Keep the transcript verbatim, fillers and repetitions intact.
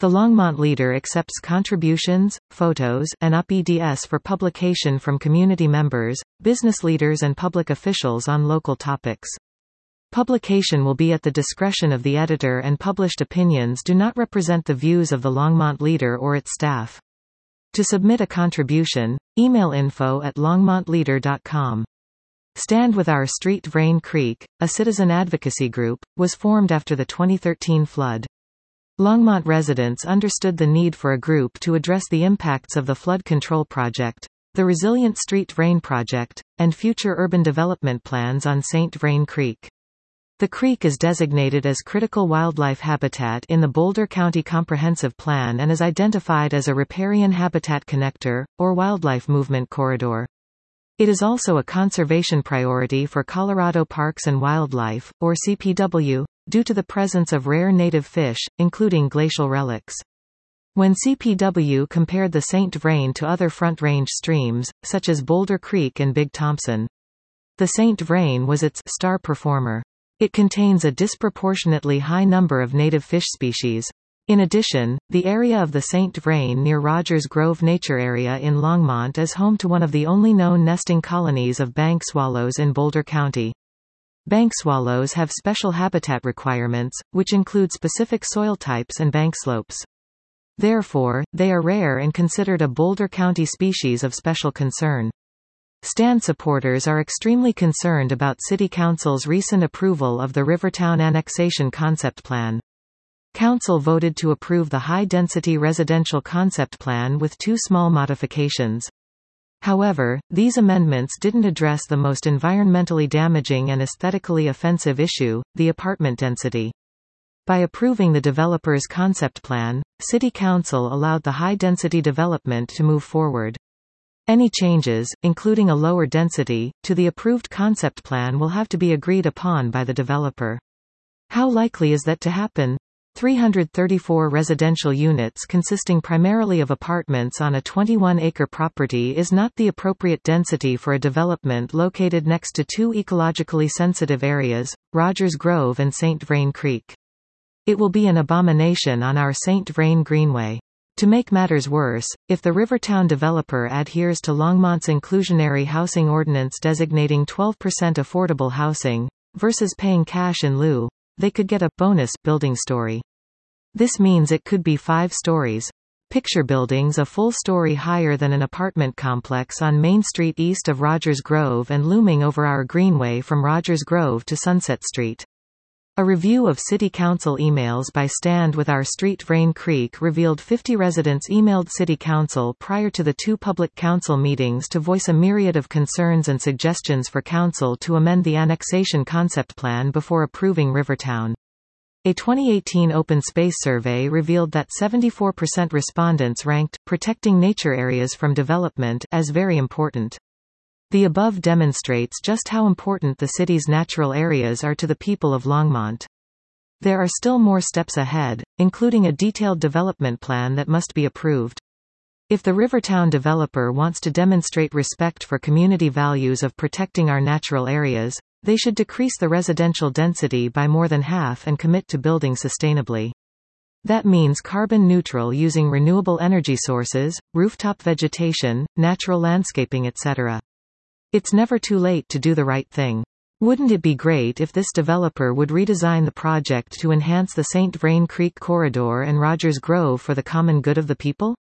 The Longmont Leader accepts contributions, photos, and U P E D S for publication from community members, business leaders and public officials on local topics. Publication will be at the discretion of the editor, and published opinions do not represent the views of the Longmont Leader or its staff. To submit a contribution, email info at longmont leader dot com. Stand with Our Street. Vrain Creek, a citizen advocacy group, was formed after the twenty thirteen flood. Longmont residents understood the need for a group to address the impacts of the flood control project, the Resilient Street Vrain project, and future urban development plans on Saint Vrain Creek. The creek is designated as critical wildlife habitat in the Boulder County Comprehensive Plan and is identified as a riparian habitat connector, or wildlife movement corridor. It is also a conservation priority for Colorado Parks and Wildlife, or C P W, due to the presence of rare native fish, including glacial relics. When C P W compared the Saint Vrain to other Front Range streams, such as Boulder Creek and Big Thompson, the Saint Vrain was its star performer. It contains a disproportionately high number of native fish species. In addition, the area of the Saint Vrain near Rogers Grove Nature Area in Longmont is home to one of the only known nesting colonies of bank swallows in Boulder County. Bank swallows have special habitat requirements, which include specific soil types and bank slopes. Therefore, they are rare and considered a Boulder County species of special concern. Stand supporters are extremely concerned about City Council's recent approval of the Rivertown Annexation Concept Plan. Council voted to approve the high-density residential concept plan with two small modifications. However, these amendments didn't address the most environmentally damaging and aesthetically offensive issue, the apartment density. By approving the developer's concept plan, City Council allowed the high-density development to move forward. Any changes, including a lower density, to the approved concept plan will have to be agreed upon by the developer. How likely is that to happen? three hundred thirty-four residential units consisting primarily of apartments on a twenty-one acre property is not the appropriate density for a development located next to two ecologically sensitive areas, Rogers Grove and Saint Vrain Creek. It will be an abomination on our Saint Vrain Greenway. To make matters worse, if the Rivertown developer adheres to Longmont's inclusionary housing ordinance designating twelve percent affordable housing, versus paying cash in lieu, they could get a bonus building story. This means it could be five stories. Picture buildings a full story higher than an apartment complex on Main Street east of Rogers Grove and looming over our greenway from Rogers Grove to Sunset Street. A review of City Council emails by Stand with Our Street. Vrain Creek revealed fifty residents emailed City Council prior to the two public council meetings to voice a myriad of concerns and suggestions for Council to amend the annexation concept plan before approving Rivertown. A twenty eighteen open space survey revealed that seventy-four percent respondents ranked protecting nature areas from development as very important. The above demonstrates just how important the city's natural areas are to the people of Longmont. There are still more steps ahead, including a detailed development plan that must be approved. If the Rivertown developer wants to demonstrate respect for community values of protecting our natural areas, they should decrease the residential density by more than half and commit to building sustainably. That means carbon neutral using renewable energy sources, rooftop vegetation, natural landscaping, et cetera. It's never too late to do the right thing. Wouldn't it be great if this developer would redesign the project to enhance the Saint Vrain Creek corridor and Rogers Grove for the common good of the people?